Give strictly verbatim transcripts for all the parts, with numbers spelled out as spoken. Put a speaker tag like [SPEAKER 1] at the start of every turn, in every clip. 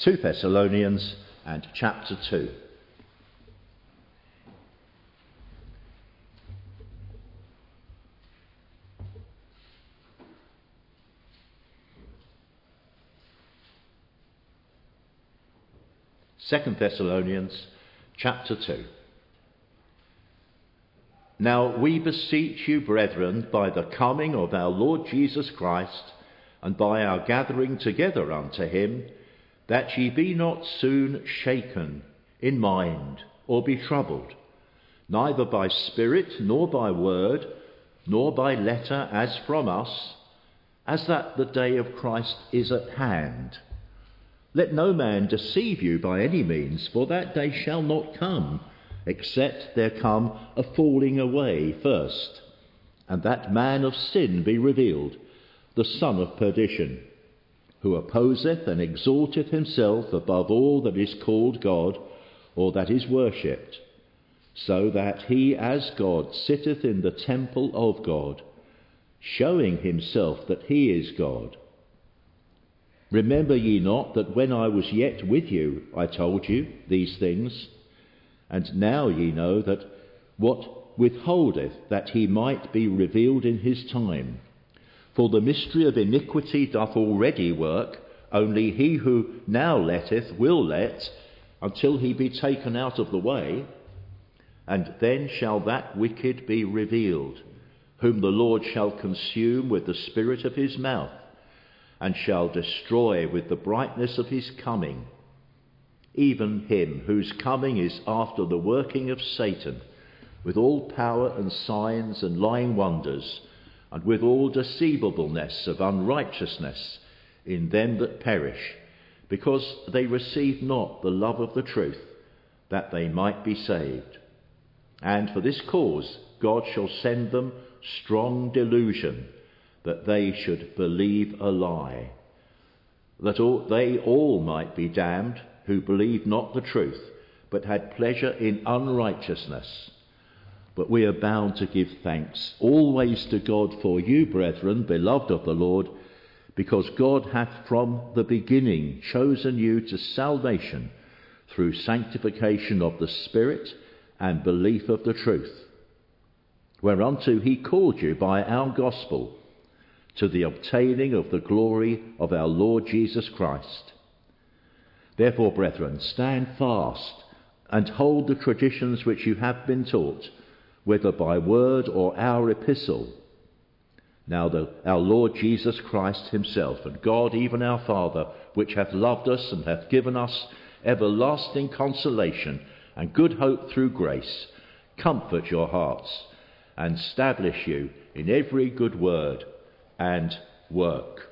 [SPEAKER 1] Second Thessalonians and chapter two. Second Thessalonians chapter two. Now we beseech you, brethren, by the coming of our Lord Jesus Christ, and by our gathering together unto him, that ye be not soon shaken in mind, or be troubled, neither by spirit, nor by word, nor by letter as from us, as that the day of Christ is at hand. Let no man deceive you by any means, for that day shall not come, except there come a falling away first, and that man of sin be revealed, the son of perdition, who opposeth and exalteth himself above all that is called God, or that is worshipped, so that he as God sitteth in the temple of God, showing himself that he is God. Remember ye not that when I was yet with you I told you these things? And now ye know that what withholdeth that he might be revealed in his time. For the mystery of iniquity doth already work, only he who now letteth will let, until he be taken out of the way. And then shall that wicked be revealed, whom the Lord shall consume with the spirit of his mouth, and shall destroy with the brightness of his coming, even him whose coming is after the working of Satan, with all power and signs and lying wonders, and with all deceivableness of unrighteousness in them that perish, because they receive not the love of the truth, that they might be saved. And for this cause God shall send them strong delusion, that they should believe a lie, that all, they all might be damned who believed not the truth, but had pleasure in unrighteousness. But we are bound to give thanks always to God for you, brethren, beloved of the Lord, because God hath from the beginning chosen you to salvation through sanctification of the Spirit and belief of the truth, whereunto he called you by our gospel, to the obtaining of the glory of our Lord Jesus Christ. Therefore, brethren, stand fast and hold the traditions which you have been taught, whether by word or our epistle. Now the, our Lord Jesus Christ himself, and God even our Father, which hath loved us and hath given us everlasting consolation and good hope through grace, comfort your hearts and establish you in every good word and work.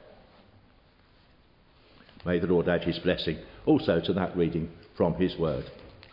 [SPEAKER 1] May the Lord add his blessing also to that reading from his word.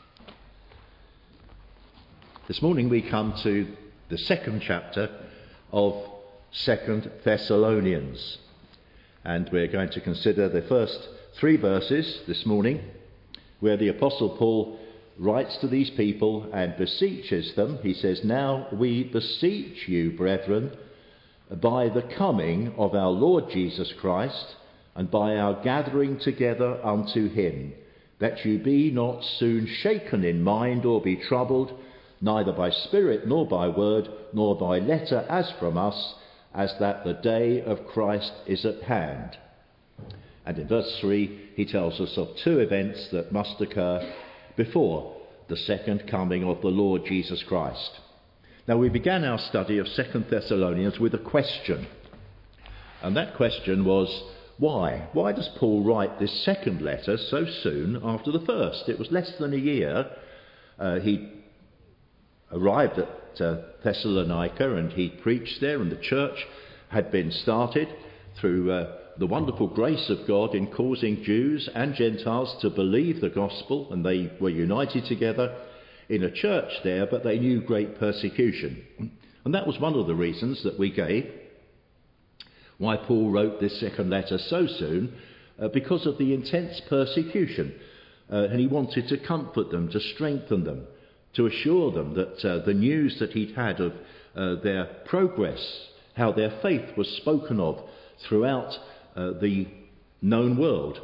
[SPEAKER 1] This morning we come to the second chapter of Second Thessalonians, and we're going to consider the first three verses this morning, where the Apostle Paul writes to these people and beseeches them. He says, "Now we beseech you, brethren, by the coming of our Lord Jesus Christ, and by our gathering together unto him, that you be not soon shaken in mind or be troubled, neither by spirit nor by word, nor by letter as from us, as that the day of Christ is at hand." And in verse three he tells us of two events that must occur before the second coming of the Lord Jesus Christ. Now, we began our study of Second Thessalonians with a question, and that question was, why? Why does Paul write this second letter so soon after the first? It was less than a year. Uh, he arrived at uh, Thessalonica and he preached there, and the church had been started through uh, the wonderful grace of God in causing Jews and Gentiles to believe the gospel, and they were united together in a church there, but they knew great persecution. And that was one of the reasons that we gave why Paul wrote this second letter so soon, uh, because of the intense persecution. Uh, and he wanted to comfort them, to strengthen them, to assure them that uh, the news that he'd had of uh, their progress, how their faith was spoken of throughout uh, the known world,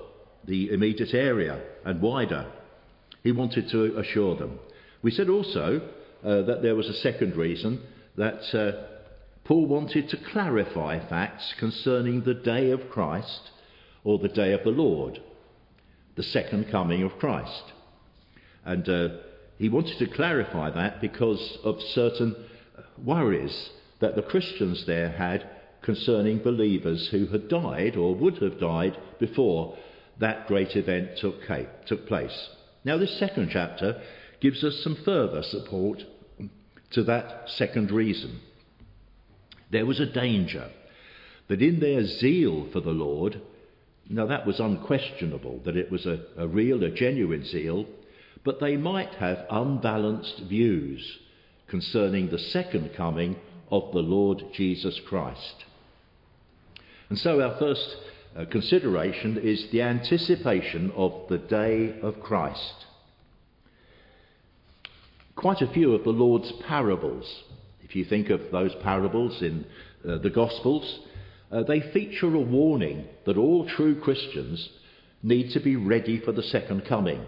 [SPEAKER 1] the immediate area and wider. He wanted to assure them. We said also uh, that there was a second reason, that uh, Paul wanted to clarify facts concerning the day of Christ, or the day of the Lord, the second coming of Christ. And uh, he wanted to clarify that because of certain worries that the Christians there had concerning believers who had died or would have died before that great event took, took place. Now, this second chapter gives us some further support to that second reason. There was a danger that in their zeal for the Lord, now that was unquestionable, that it was a, a real, a genuine zeal, but they might have unbalanced views concerning the second coming of the Lord Jesus Christ. And so our first uh, consideration is the anticipation of the day of Christ. Quite a few of the Lord's parables, if you think of those parables in uh, the Gospels, uh, they feature a warning that all true Christians need to be ready for the second coming.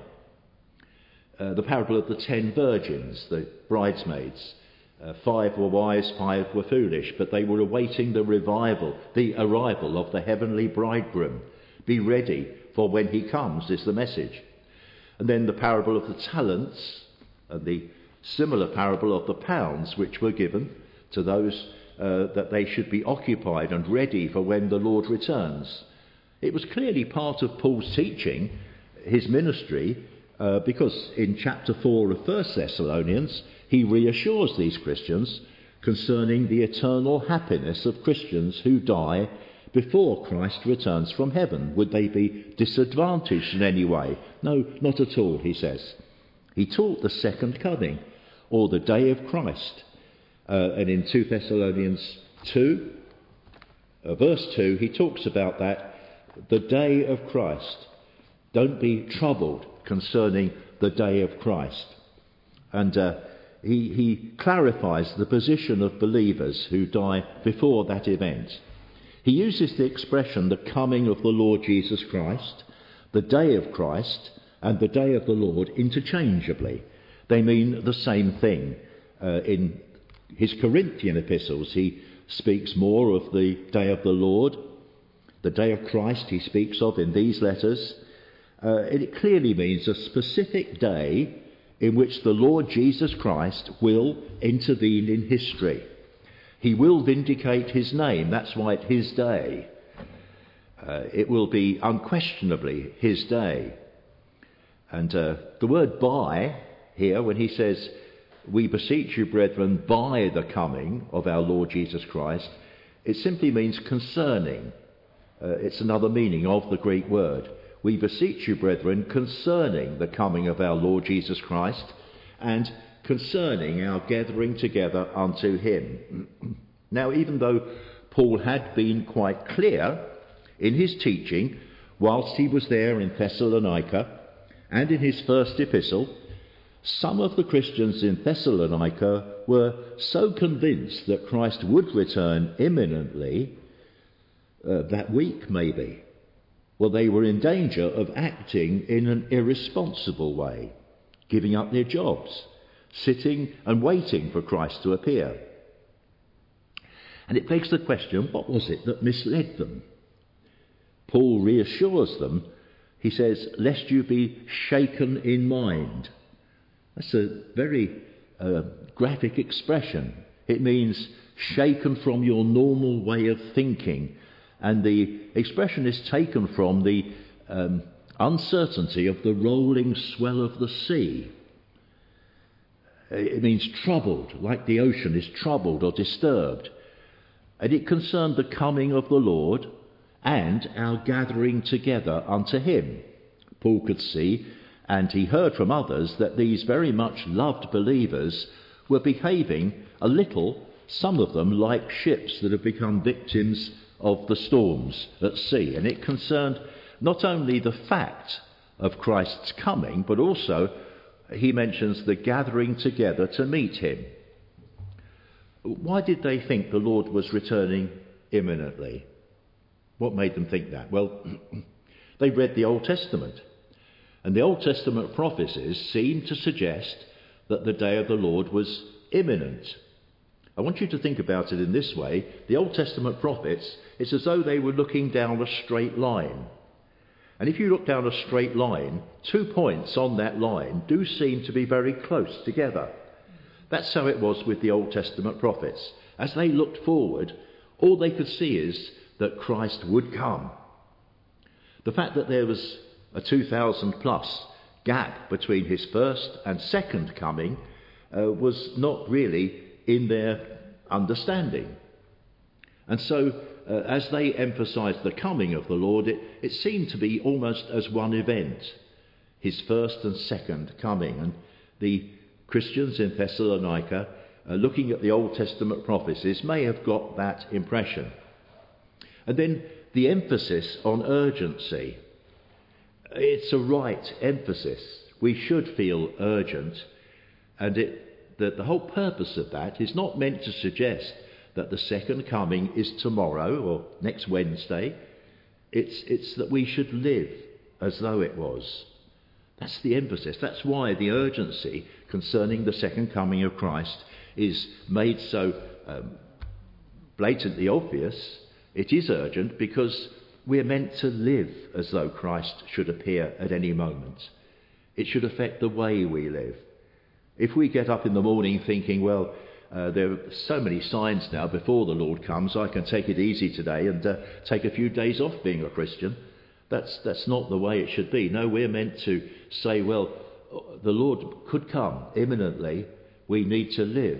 [SPEAKER 1] Uh, the parable of the ten virgins, the bridesmaids. Uh, five were wise, five were foolish, but they were awaiting the revival, the arrival of the heavenly bridegroom. Be ready, for when he comes is the message. And then the parable of the talents, and the similar parable of the pounds, which were given to those uh, that they should be occupied and ready for when the Lord returns. It was clearly part of Paul's teaching, his ministry, uh, because in chapter four of First Thessalonians, he reassures these Christians concerning the eternal happiness of Christians who die before Christ returns from heaven. Would they be disadvantaged in any way? No, not at all, he says. He taught the second coming, or the day of Christ. Uh, and in Second Thessalonians two, uh, verse two, he talks about that, the day of Christ. Don't be troubled concerning the day of Christ. And uh, he, he clarifies the position of believers who die before that event. He uses the expression, the coming of the Lord Jesus Christ, the day of Christ, and the day of the Lord interchangeably. They mean the same thing. Uh, in his Corinthian epistles, he speaks more of the day of the Lord. The day of Christ he speaks of in these letters. Uh, it clearly means a specific day in which the Lord Jesus Christ will intervene in history. He will vindicate his name. That's why it's his day. Uh, it will be unquestionably his day. And uh, the word by here, when he says, we beseech you, brethren, by the coming of our Lord Jesus Christ, it simply means concerning. Uh, it's another meaning of the Greek word. We beseech you, brethren, concerning the coming of our Lord Jesus Christ, and concerning our gathering together unto him. Now, even though Paul had been quite clear in his teaching whilst he was there in Thessalonica, and in his first epistle, some of the Christians in Thessalonica were so convinced that Christ would return imminently, uh, that week maybe, well, they were in danger of acting in an irresponsible way, giving up their jobs, sitting and waiting for Christ to appear. And it begs the question, what was it that misled them? Paul reassures them. He says, lest you be shaken in mind. That's a very uh, graphic expression. It means shaken from your normal way of thinking. And the expression is taken from the um, uncertainty of the rolling swell of the sea. It means troubled, like the ocean is troubled or disturbed. And it concerned the coming of the Lord and our gathering together unto him. Paul could see, and he heard from others, that these very much loved believers were behaving a little, some of them, like ships that have become victims of the storms at sea. And it concerned not only the fact of Christ's coming, but also he mentions the gathering together to meet him. Why did they think the Lord was returning imminently? What made them think that? Well, They read the Old Testament, and the Old Testament prophecies seemed to suggest that the day of the Lord was imminent. I want you to think about it in this way. The Old Testament prophets, it's as though they were looking down a straight line. And if you look down a straight line, two points on that line do seem to be very close together. That's how it was with the Old Testament prophets. As they looked forward, all they could see is that Christ would come. The fact that there was a two thousand plus gap between his first and second coming uh, was not really in their understanding. And so, uh, as they emphasised the coming of the Lord, it, it seemed to be almost as one event, his first and second coming. And the Christians in Thessalonica, uh, looking at the Old Testament prophecies, may have got that impression. And then the emphasis on urgency. It's a right emphasis. We should feel urgent, and it, the, the whole purpose of that is not meant to suggest that the second coming is tomorrow or next Wednesday. It's, it's that we should live as though it was. That's the emphasis. That's why the urgency concerning the second coming of Christ is made so um, blatantly obvious. It is urgent because we're meant to live as though Christ should appear at any moment. It should affect the way we live. If we get up in the morning thinking, well, uh, there are so many signs now before the Lord comes, I can take it easy today and uh, take a few days off being a Christian, that's, that's not the way it should be. No, we're meant to say, well, the Lord could come imminently. We need to live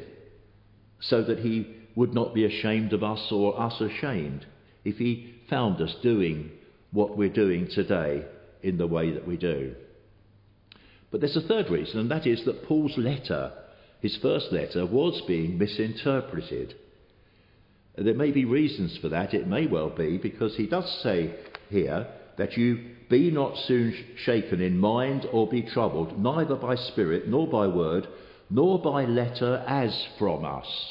[SPEAKER 1] so that he would not be ashamed of us or us ashamed if he found us doing what we're doing today in the way that we do. But there's a third reason, and that is that Paul's letter, his first letter, was being misinterpreted. There may be reasons for that. It may well be because he does say here that you be not soon shaken in mind or be troubled, neither by spirit, nor by word, nor by letter as from us.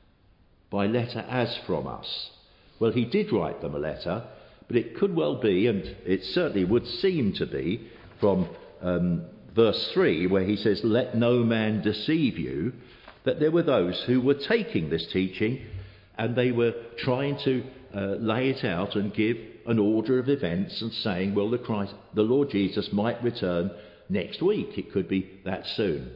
[SPEAKER 1] By letter as from us. Well, he did write them a letter, but it could well be, and it certainly would seem to be, from um, verse three, where he says, let no man deceive you, that there were those who were taking this teaching and they were trying to uh, lay it out and give an order of events and saying, well, the, Christ, the Lord Jesus might return next week. It could be that soon.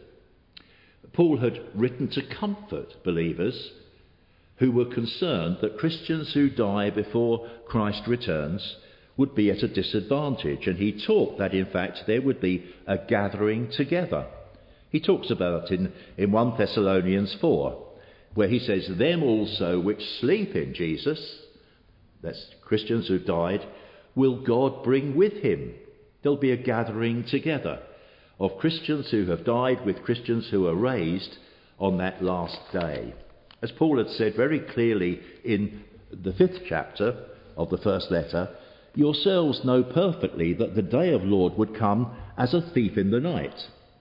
[SPEAKER 1] Paul had written to comfort believers who were concerned that Christians who die before Christ returns would be at a disadvantage. And he taught that, in fact, there would be a gathering together. He talks about it in, in First Thessalonians four, where he says, them also which sleep in Jesus, that's Christians who died, will God bring with him. There'll be a gathering together of Christians who have died with Christians who are raised on that last day. As Paul had said very clearly in the fifth chapter of the first letter, yourselves know perfectly that the day of Lord would come as a thief in the night.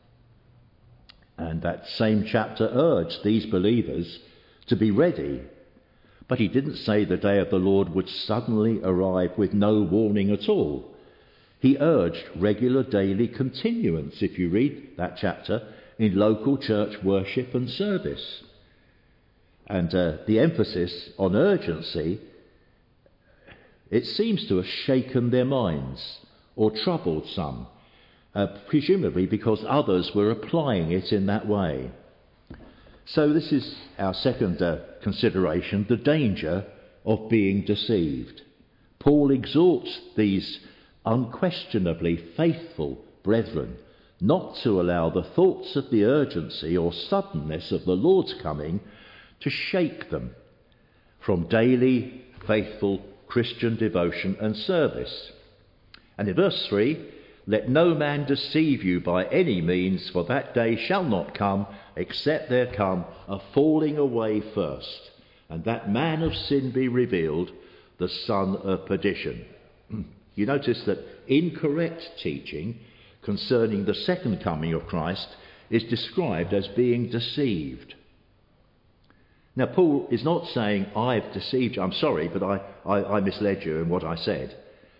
[SPEAKER 1] And that same chapter urged these believers to be ready. But he didn't say the day of the Lord would suddenly arrive with no warning at all. He urged regular daily continuance, if you read that chapter, in local church worship and service. And uh, the emphasis on urgency, it seems to have shaken their minds or troubled some, uh, presumably because others were applying it in that way. So this is our second uh, consideration, the danger of being deceived. Paul exhorts these unquestionably faithful brethren not to allow the thoughts of the urgency or suddenness of the Lord's coming to shake them from daily, faithful Christian devotion and service. And in verse three, let no man deceive you by any means, for that day shall not come, except there come a falling away first, and that man of sin be revealed, the son of perdition. You notice that incorrect teaching concerning the second coming of Christ is described as being deceived. Now, Paul is not saying, I've deceived you. I'm sorry, but I, I, I misled you in what I said.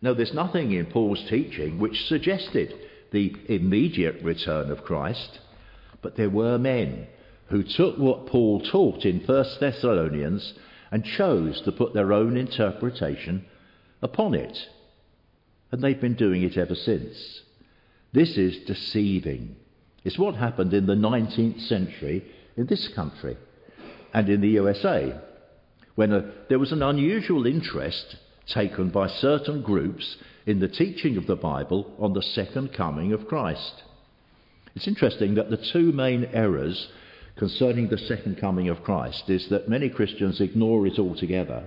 [SPEAKER 1] No, there's nothing in Paul's teaching which suggested the immediate return of Christ, but there were men who took what Paul taught in First Thessalonians and chose to put their own interpretation upon it. And they've been doing it ever since. This is deceiving. It's what happened in the nineteenth century in this country and in the U S A, when a, there was an unusual interest taken by certain groups in the teaching of the Bible on the second coming of Christ. It's interesting that the two main errors concerning the second coming of Christ is that many Christians ignore it altogether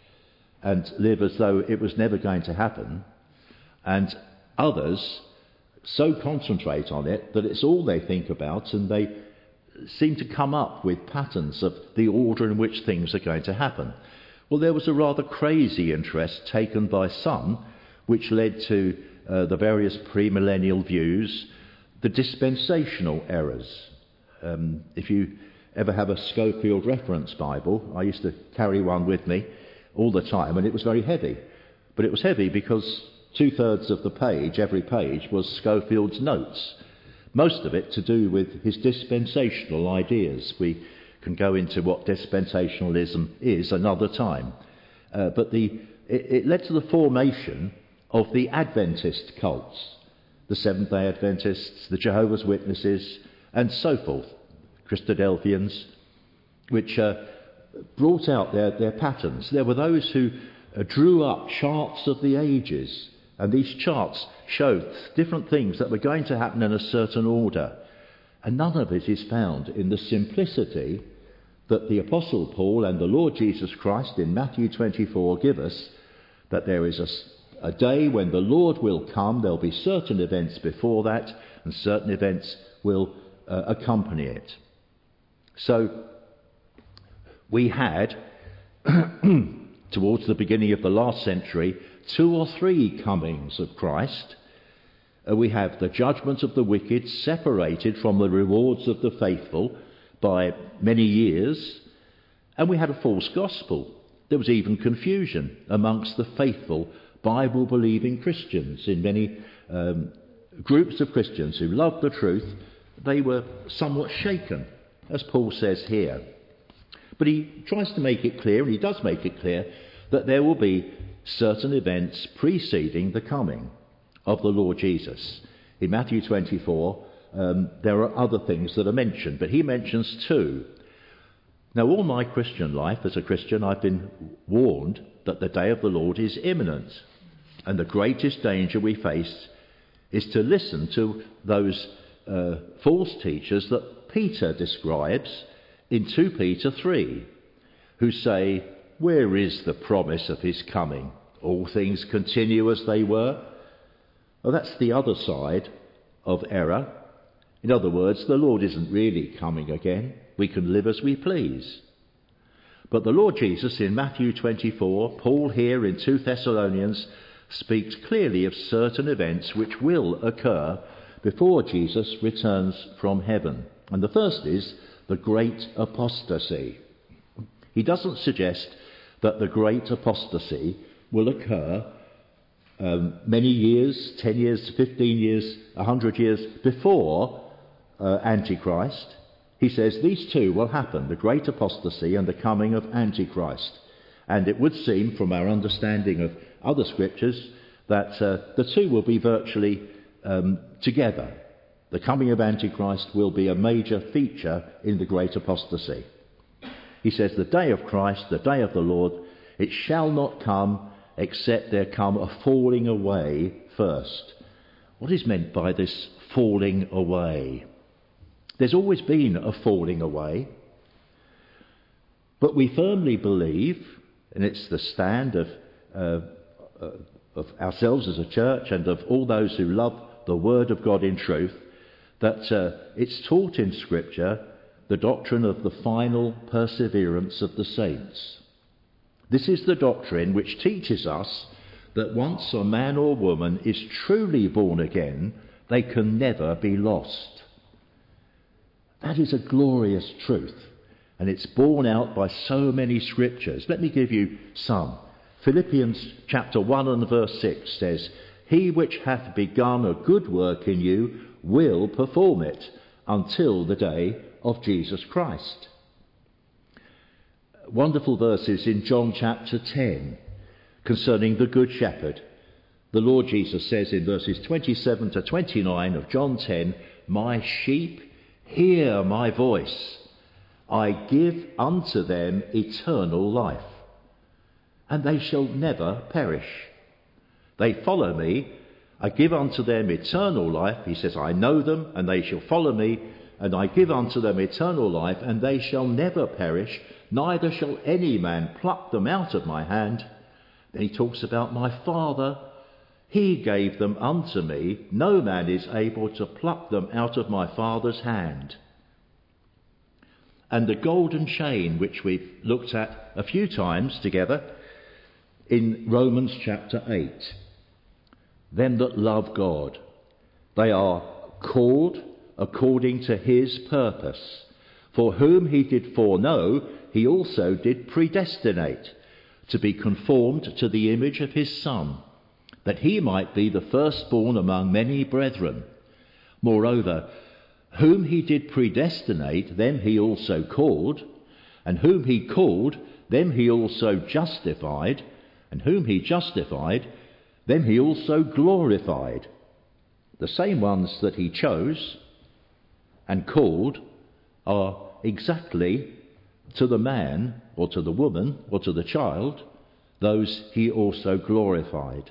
[SPEAKER 1] and live as though it was never going to happen, and others so concentrate on it that it's all they think about, and they seem to come up with patterns of the order in which things are going to happen. Well, there was a rather crazy interest taken by some, which led to uh, the various premillennial views, the dispensational errors. Um, if you ever have a Schofield Reference Bible, I used to carry one with me all the time, and it was very heavy. But it was heavy because two-thirds of the page, every page, was Schofield's notes, most of it to do with his dispensational ideas. We can go into what dispensationalism is another time. Uh, but the, it, it led to the formation of the Adventist cults, the Seventh-day Adventists, the Jehovah's Witnesses, and so forth, Christadelphians, which uh, brought out their, their patterns. There were those who uh, drew up charts of the ages, and these charts showed different things that were going to happen in a certain order. And none of it is found in the simplicity that the Apostle Paul and the Lord Jesus Christ in Matthew twenty-four give us, that there is a, a day when the Lord will come. There'll be certain events before that, and certain events will uh, accompany it. So we had, towards the beginning of the last century, two or three comings of Christ. Uh, we have the judgment of the wicked separated from the rewards of the faithful by many years, and we had a false gospel. There was even confusion amongst the faithful Bible-believing Christians. In many um, groups of Christians who loved the truth, they were somewhat shaken, as Paul says here. But he tries to make it clear, and he does make it clear, that there will be certain events preceding the coming of the Lord Jesus. In Matthew twenty-four, um, there are other things that are mentioned, but he mentions two. Now, all my Christian life as a Christian, I've been warned that the day of the Lord is imminent, and the greatest danger we face is to listen to those uh, false teachers that Peter describes in two Peter three, who say, "Where is the promise of his coming? All things continue as they were." Well, that's the other side of error. In other words, the Lord isn't really coming again. We can live as we please. But the Lord Jesus in Matthew twenty-four, Paul here in two Thessalonians, speaks clearly of certain events which will occur before Jesus returns from heaven. And the first is the great apostasy. He doesn't suggest that the great apostasy will occur um, many years, ten years, fifteen years, one hundred years before uh, Antichrist. He says these two will happen, the great apostasy and the coming of Antichrist. And it would seem from our understanding of other scriptures that uh, the two will be virtually um, together. The coming of Antichrist will be a major feature in the great apostasy. He says the day of Christ, the day of the Lord, it shall not come except there come a falling away first. What is meant by this falling away? There's always been a falling away, but we firmly believe, and it's the stand of, uh, uh, of ourselves as a church and of all those who love the Word of God in truth, that uh, it's taught in Scripture the doctrine of the final perseverance of the saints. This is the doctrine which teaches us that once a man or woman is truly born again, they can never be lost. That is a glorious truth, and it's borne out by so many scriptures. Let me give you some. Philippians chapter one and verse six says, "He which hath begun a good work in you will perform it until the day of Jesus Christ." Wonderful verses in John chapter ten concerning the Good Shepherd. The Lord Jesus says in verses twenty-seven to twenty-nine of John ten, "My sheep hear my voice. I give unto them eternal life, and they shall never perish. They follow me. I give unto them eternal life." He says, "I know them, and they shall follow me, and I give unto them eternal life, and they shall never perish, neither shall any man pluck them out of my hand." Then he talks about my Father. "He gave them unto me. No man is able to pluck them out of my Father's hand." And the golden chain, which we've looked at a few times together in Romans chapter eight. "Them that love God, they are called according to his purpose. For whom he did foreknow, he also did predestinate, to be conformed to the image of his Son, that he might be the firstborn among many brethren. Moreover, whom he did predestinate, them he also called, and whom he called, them he also justified, and whom he justified, them he also glorified. The same ones that he chose and called are exactly to the man, or to the woman, or to the child, those he also glorified.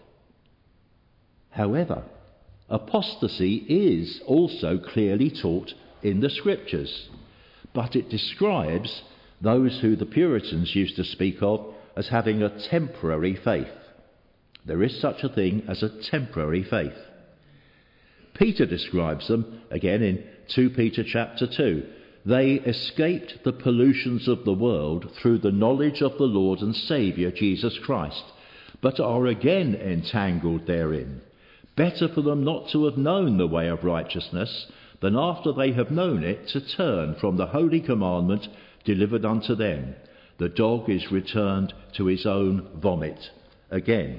[SPEAKER 1] However, apostasy is also clearly taught in the Scriptures, but it describes those who the Puritans used to speak of as having a temporary faith. There is such a thing as a temporary faith. Peter describes them again in Second Peter chapter two. "They escaped the pollutions of the world through the knowledge of the Lord and Saviour Jesus Christ, but are again entangled therein. Better for them not to have known the way of righteousness, than after they have known it to turn from the holy commandment delivered unto them. The dog is returned to his own vomit again."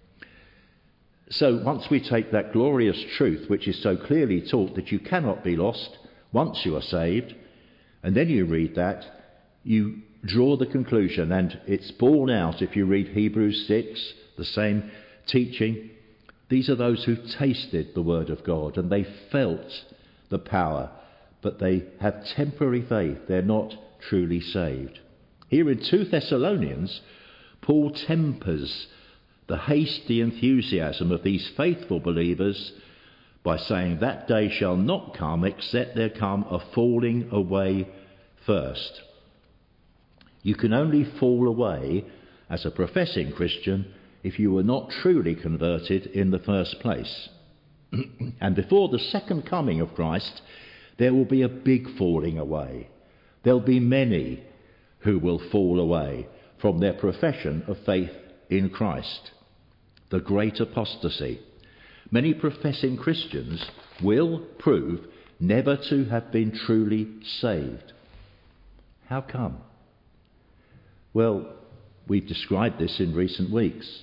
[SPEAKER 1] So once we take that glorious truth, which is so clearly taught that you cannot be lost once you are saved, and then you read that, you draw the conclusion, and it's borne out if you read Hebrews six, the same teaching. These are those who tasted the word of God, and they felt the power, but they have temporary faith. They're not truly saved. Here in Second Thessalonians, Paul tempers the hasty enthusiasm of these faithful believers by saying, "That day shall not come except there come a falling away first." You can only fall away as a professing Christian if you were not truly converted in the first place. And before the second coming of Christ, there will be a big falling away. There'll be many who will fall away from their profession of faith in Christ. The great apostasy. Many professing Christians will prove never to have been truly saved. How come? Well, we've described this in recent weeks.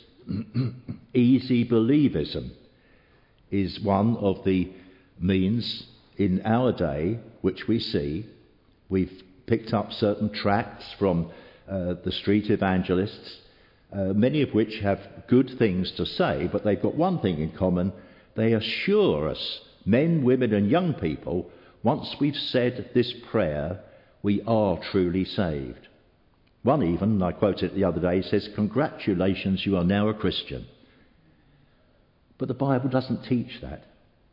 [SPEAKER 1] Easy believism is one of the means in our day which we see. We've picked up certain tracts from uh, the street evangelists, uh, many of which have good things to say, but they've got one thing in common. They assure us, men, women and young people, once we've said this prayer, we are truly saved. One even, I quoted it the other day, says, "Congratulations, you are now a Christian." But the Bible doesn't teach that.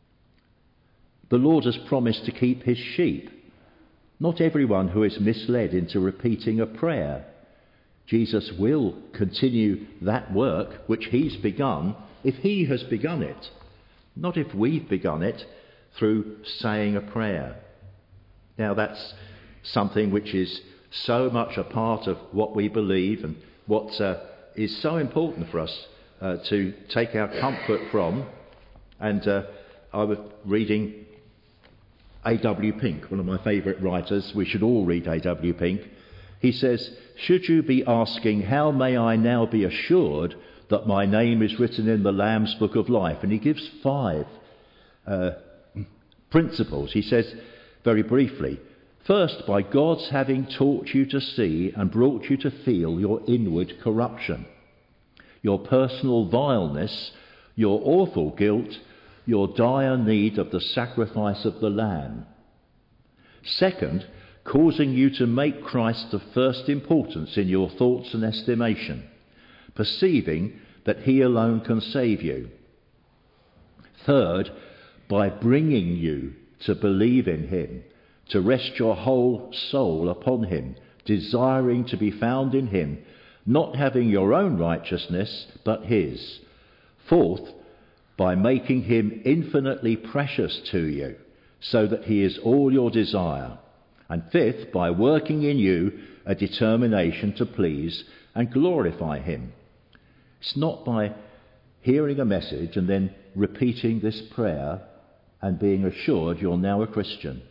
[SPEAKER 1] The Lord has promised to keep his sheep. Not everyone who is misled into repeating a prayer. Jesus will continue that work which he's begun if he has begun it, not if we've begun it through saying a prayer. Now that's something which is so much a part of what we believe and what uh, is so important for us uh, to take our comfort from. And uh, I was reading A W Pink, one of my favourite writers. We should all read A W Pink. He says, should you be asking, how may I now be assured that my name is written in the Lamb's Book of Life? And he gives five uh, principles. He says, very briefly, first, by God's having taught you to see and brought you to feel your inward corruption, your personal vileness, your awful guilt, your dire need of the sacrifice of the Lamb. Second, causing you to make Christ of first importance in your thoughts and estimation, perceiving that he alone can save you. Third, by bringing you to believe in him, to rest your whole soul upon him, desiring to be found in him, not having your own righteousness, but his. Fourth, by making him infinitely precious to you, so that he is all your desire. And fifth, by working in you a determination to please and glorify him. It's not by hearing a message and then repeating this prayer and being assured you're now a Christian.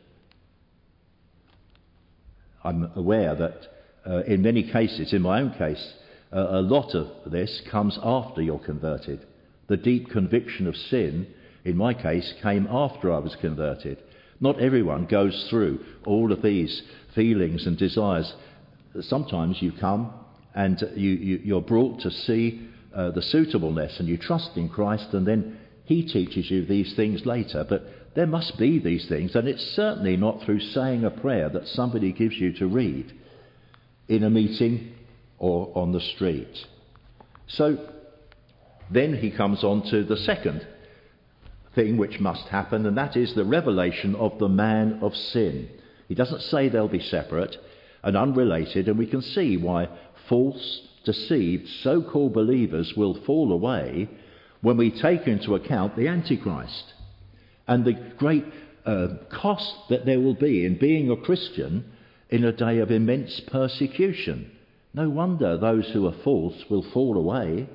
[SPEAKER 1] I'm aware that uh, in many cases, in my own case, uh, a lot of this comes after you're converted. The deep conviction of sin, in my case, came after I was converted. Not everyone goes through all of these feelings and desires. Sometimes you come and you, you, you're brought to see uh, the suitableness, and you trust in Christ, and then he teaches you these things later. But there must be these things, and it's certainly not through saying a prayer that somebody gives you to read in a meeting or on the street. So then he comes on to the second thing which must happen, and that is the revelation of the man of sin. He doesn't say they'll be separate and unrelated, and we can see why false, deceived, so-called believers will fall away when we take into account the Antichrist and the great uh, cost that there will be in being a Christian in a day of immense persecution. No wonder those who are false will fall away.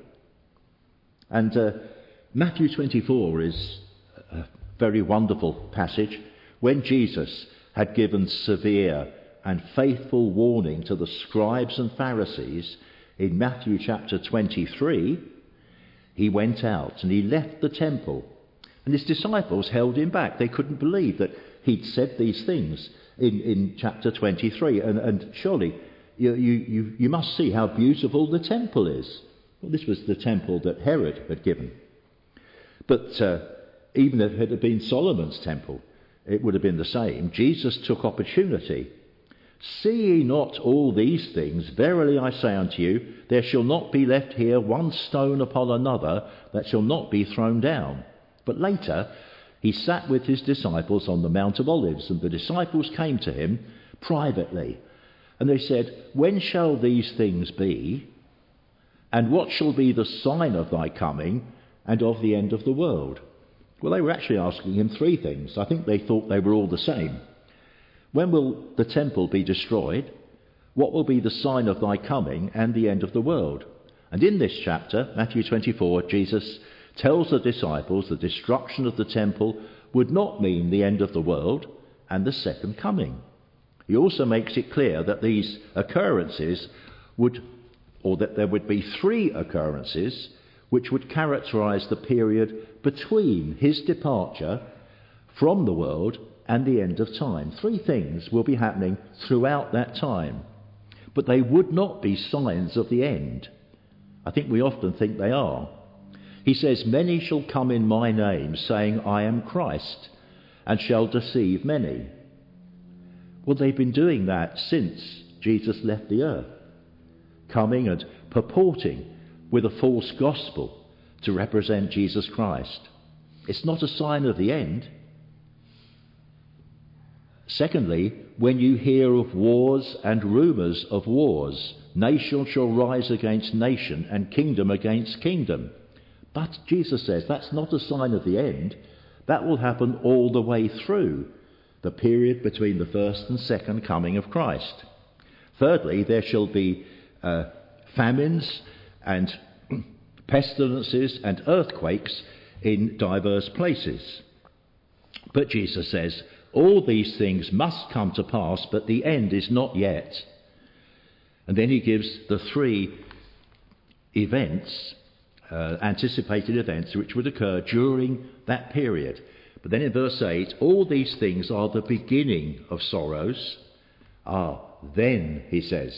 [SPEAKER 1] And uh, Matthew twenty-four is a very wonderful passage. When Jesus had given severe and faithful warning to the scribes and Pharisees in Matthew chapter twenty-three, he went out and he left the temple. And his disciples held him back. They couldn't believe that he'd said these things in, in chapter twenty-three. And, and surely you, you, you, you must see how beautiful the temple is. Well, this was the temple that Herod had given. But uh, even if it had been Solomon's temple, it would have been the same. Jesus took opportunity. See ye not all these things? Verily I say unto you, there shall not be left here one stone upon another that shall not be thrown down. But later he sat with his disciples on the Mount of Olives, and the disciples came to him privately. And they said, when shall these things be? And what shall be the sign of thy coming and of the end of the world? Well, they were actually asking him three things. I think they thought they were all the same. When will the temple be destroyed? What will be the sign of thy coming and the end of the world? And in this chapter, Matthew twenty-four, Jesus tells the disciples the destruction of the temple would not mean the end of the world and the second coming. He also makes it clear that these occurrences would, or that there would be three occurrences which would characterize the period between his departure from the world and the end of time. Three things will be happening throughout that time, but they would not be signs of the end. I think we often think they are. He says, many shall come in my name, saying, I am Christ, and shall deceive many. Well, they've been doing that since Jesus left the earth, coming and purporting with a false gospel to represent Jesus Christ. It's not a sign of the end. Secondly, when you hear of wars and rumours of wars, nation shall rise against nation and kingdom against kingdom. But Jesus says that's not a sign of the end. That will happen all the way through the period between the first and second coming of Christ. Thirdly, there shall be uh, famines and pestilences and earthquakes in diverse places. But Jesus says, all these things must come to pass, but the end is not yet. And then he gives the three events, uh, anticipated events, which would occur during that period. But then in verse eight, all these things are the beginning of sorrows. Ah, then, he says,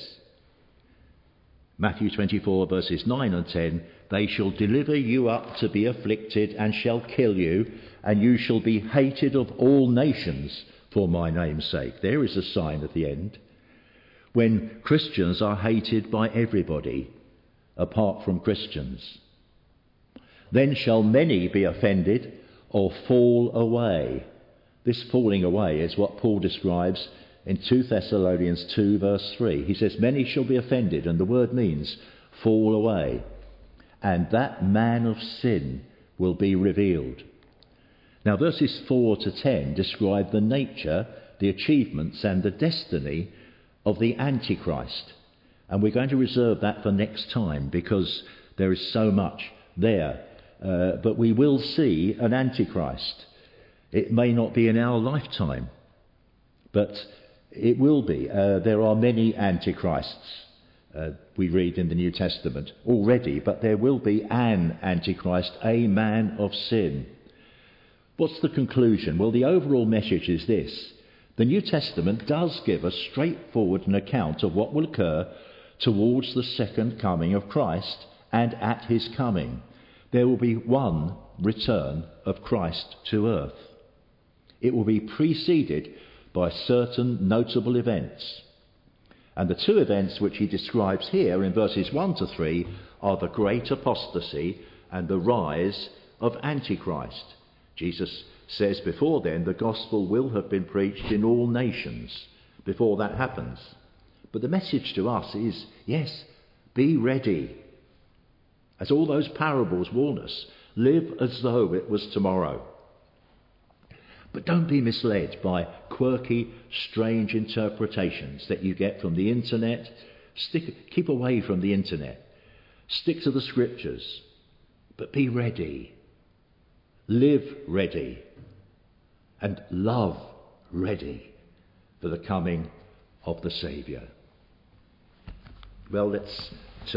[SPEAKER 1] Matthew twenty-four, verses nine and ten, they shall deliver you up to be afflicted and shall kill you, and you shall be hated of all nations for my name's sake. There is a sign at the end, when Christians are hated by everybody apart from Christians. Then shall many be offended or fall away. This falling away is what Paul describes in Second Thessalonians two, verse three. He says, many shall be offended, and the word means fall away. And that man of sin will be revealed. Now, verses four to ten describe the nature, the achievements, and the destiny of the Antichrist. And we're going to reserve that for next time because there is so much there. Uh, but we will see an Antichrist. It may not be in our lifetime, but it will be. Uh, there are many Antichrists, uh, we read in the New Testament already, but there will be an Antichrist, a man of sin. What's the conclusion? Well, the overall message is this. The New Testament does give a straightforward account of what will occur towards the second coming of Christ and at his coming. There will be one return of Christ to earth. It will be preceded by certain notable events. And the two events which he describes here in verses one to three are the great apostasy and the rise of Antichrist. Jesus says before then the gospel will have been preached in all nations before that happens. But the message to us is, yes, be ready. As all those parables warn us, live as though it was tomorrow. But don't be misled by quirky, strange interpretations that you get from the internet. Stick, keep away from the internet. Stick to the scriptures. But be ready. Live ready. And love ready for the coming of the Saviour. Well, let's